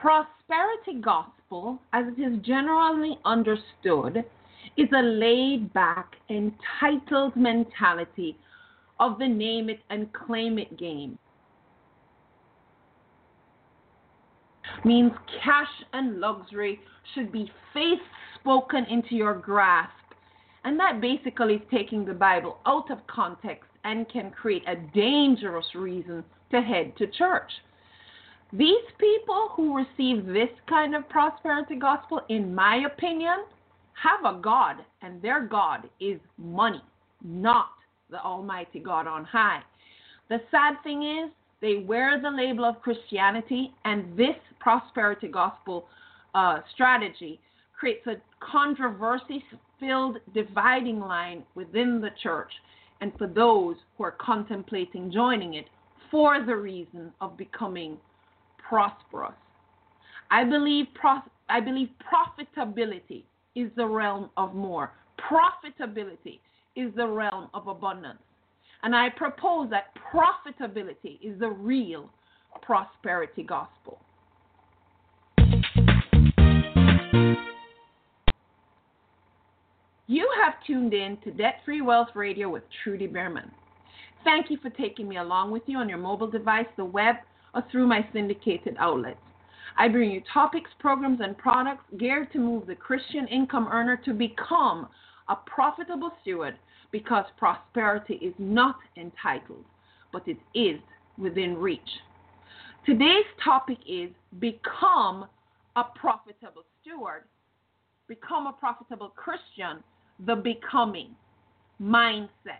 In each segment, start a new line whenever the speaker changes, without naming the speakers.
Prosperity gospel, as it is generally understood, is a laid-back, entitled mentality of the name it and claim it game. Means cash and luxury should be faith spoken into your grasp. And that basically is taking the Bible out of context and can create a dangerous reason to head to church. These people who receive this kind of prosperity gospel, in my opinion, have a God, and their God is money, not the Almighty God on high. The sad thing is, they wear the label of Christianity, and this prosperity gospel strategy creates a controversy-filled dividing line within the church and for those who are contemplating joining it for the reason of becoming prosperous. I believe profitability is the realm of more. Profitability is the realm of abundance. And I propose that profitability is the real prosperity gospel. You have tuned in to Debt Free Wealth Radio with Trudy Behrman. Thank you for taking me along with you on your mobile device, the web, or through my syndicated outlets. I bring you topics, programs, and products geared to move the Christian income earner to become a profitable steward, because prosperity is not entitled, but it is within reach. Today's topic is become a profitable steward, become a profitable Christian, the becoming mindset.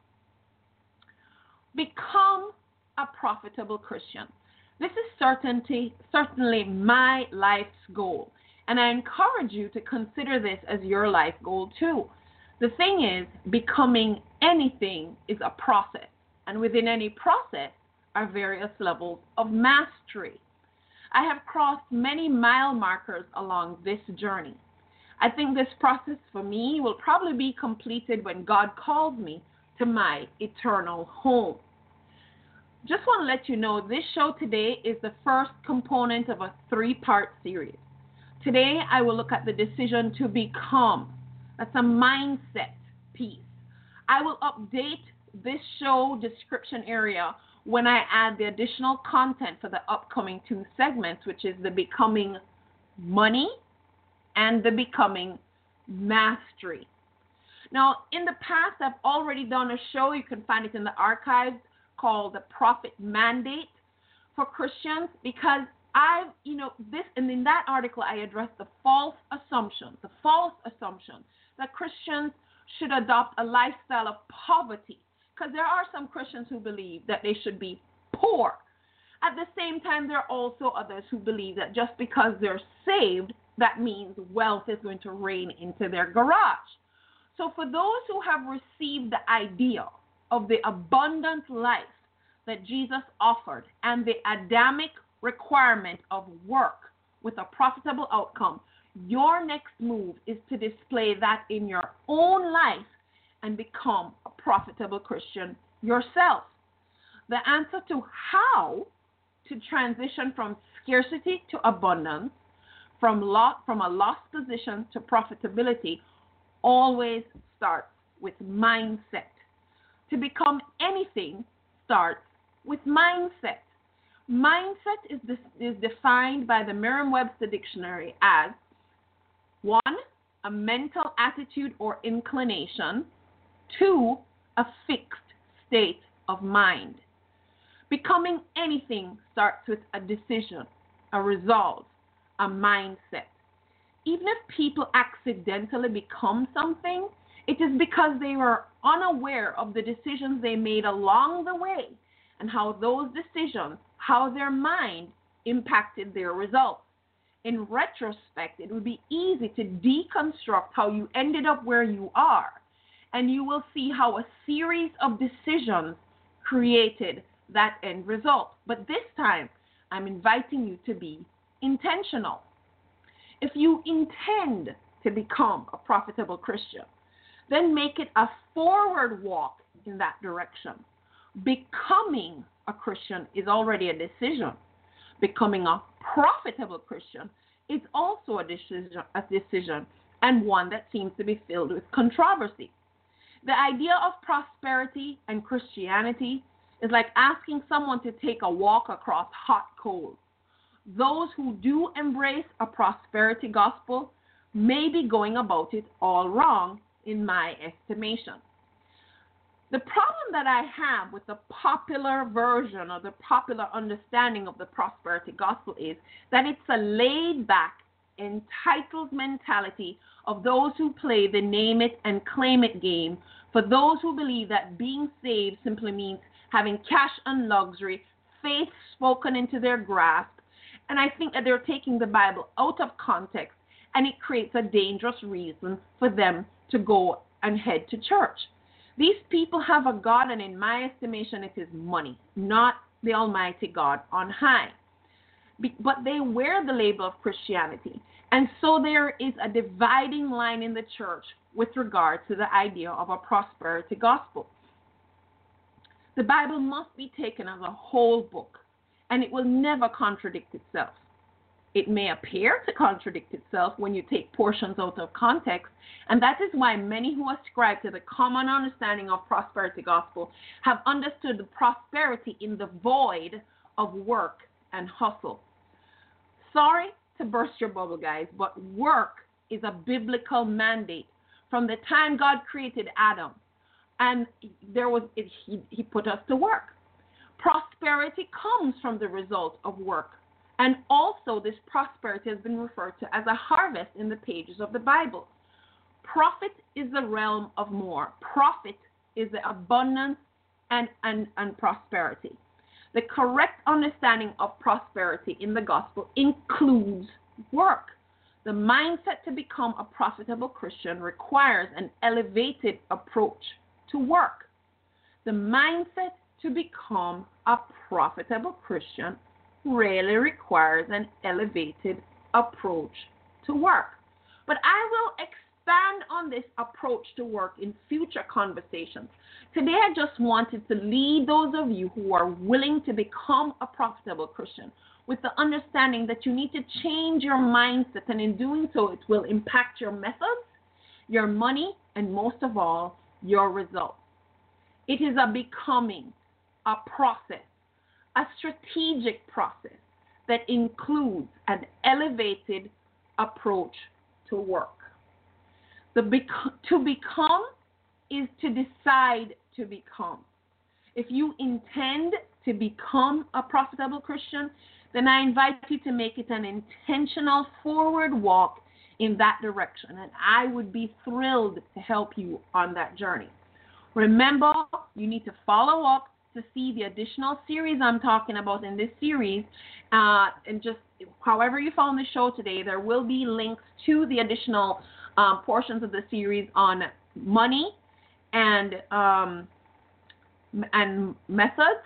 Become a profitable Christian. This is certainly my life's goal, and I encourage you to consider this as your life goal too. The thing is, becoming anything is a process, and within any process are various levels of mastery. I have crossed many mile markers along this journey. I think this process for me will probably be completed when God calls me to my eternal home. Just want to let you know this show today is the first component of a 3-part series. Today I will look at the decision to become. That's a mindset piece. I will update this show description area when I add the additional content for the upcoming 2 segments, which is the becoming money and the becoming mastery. Now, in the past, I've already done a show. You can find it in the archives called The Profit Mandate for Christians, because and in that article, I addressed the false assumption that Christians should adopt a lifestyle of poverty, because there are some Christians who believe that they should be poor. At the same time, there are also others who believe that just because they're saved, that means wealth is going to rain into their garage. So for those who have received the idea of the abundant life that Jesus offered and the Adamic requirement of work with a profitable outcome, your next move is to display that in your own life and become a profitable Christian yourself. The answer to how to transition from scarcity to abundance, from a lost position to profitability, always starts with mindset. To become anything starts with mindset. Mindset is defined by the Merriam-Webster Dictionary as 1, a mental attitude or inclination. 2, a fixed state of mind. Becoming anything starts with a decision, a resolve, a mindset. Even if people accidentally become something, it is because they were unaware of the decisions they made along the way and how those decisions, how their mind impacted their results. In retrospect, it would be easy to deconstruct how you ended up where you are, and you will see how a series of decisions created that end result. But this time, I'm inviting you to be intentional. If you intend to become a profitable Christian, then make it a forward walk in that direction. Becoming a Christian is already a decision. Becoming a profitable Christian is also a decision and one that seems to be filled with controversy. The idea of prosperity and Christianity is like asking someone to take a walk across hot coals. Those who do embrace a prosperity gospel may be going about it all wrong, in my estimation. The problem that I have with the popular version or the popular understanding of the prosperity gospel is that it's a laid-back, entitled mentality of those who play the name it and claim it game, for those who believe that being saved simply means having cash and luxury, faith spoken into their grasp. And I think that they're taking the Bible out of context, and it creates a dangerous reason for them to go and head to church. These people have a God, and in my estimation, it is money, not the Almighty God on high. But they wear the label of Christianity, and so there is a dividing line in the church with regard to the idea of a prosperity gospel. The Bible must be taken as a whole book, and it will never contradict itself. It may appear to contradict itself when you take portions out of context, and that is why many who ascribe to the common understanding of prosperity gospel have understood the prosperity in the void of work and hustle. Sorry to burst your bubble, guys, but work is a biblical mandate. From the time God created Adam, and he put us to work. Prosperity comes from the result of work. And also this prosperity has been referred to as a harvest in the pages of the Bible. Profit is the realm of more. Profit is the abundance and prosperity. The correct understanding of prosperity in the gospel includes work. The mindset to become a profitable Christian requires an elevated approach to work. The mindset to become a profitable Christian really requires an elevated approach to work. But I will expand on this approach to work in future conversations. Today I just wanted to lead those of you who are willing to become a profitable Christian with the understanding that you need to change your mindset, and in doing so it will impact your methods, your money, and most of all, your results. It is a becoming, a process, a strategic process that includes an elevated approach to work. To become is to decide to become. If you intend to become a profitable Christian, then I invite you to make it an intentional forward walk in that direction, and I would be thrilled to help you on that journey. Remember, you need to follow up to see the additional series I'm talking about in this series, and just however you found the show today, there will be links to the additional portions of the series on money and methods.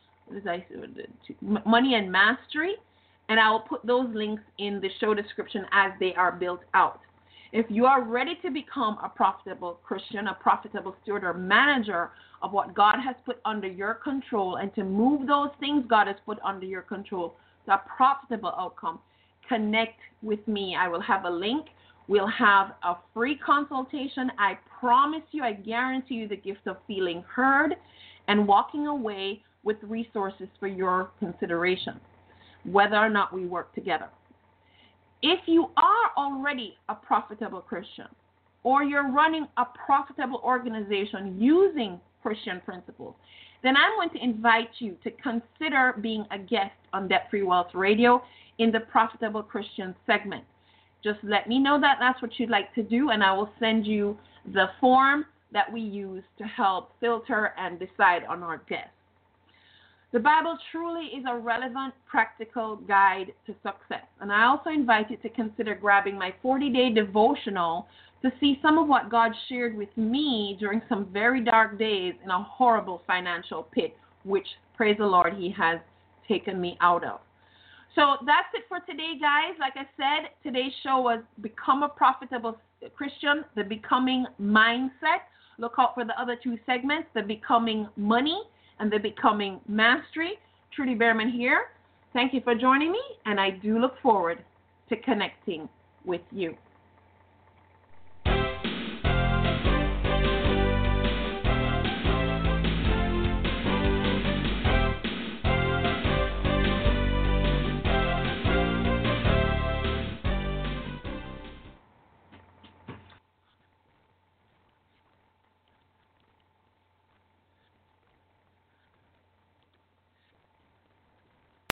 Money and mastery, and I will put those links in the show description as they are built out. If you are ready to become a profitable Christian, a profitable steward or manager of what God has put under your control, and to move those things God has put under your control to a profitable outcome, connect with me. I will have a link. We'll have a free consultation. I promise you, I guarantee you the gift of feeling heard and walking away with resources for your consideration, whether or not we work together. If you are already a profitable Christian, or you're running a profitable organization using Christian principles, then I'm going to invite you to consider being a guest on Debt Free Wealth Radio in the Profitable Christian segment. Just let me know that that's what you'd like to do, and I will send you the form that we use to help filter and decide on our guests. The Bible truly is a relevant, practical guide to success. And I also invite you to consider grabbing my 40-day devotional to see some of what God shared with me during some very dark days in a horrible financial pit, which, praise the Lord, He has taken me out of. So that's it for today, guys. Like I said, today's show was Become a Profitable Christian, the Becoming Mindset. Look out for the other two segments, the Becoming Money and the Becoming Mastery. Trudy Behrman here. Thank you for joining me, and I do look forward to connecting with you.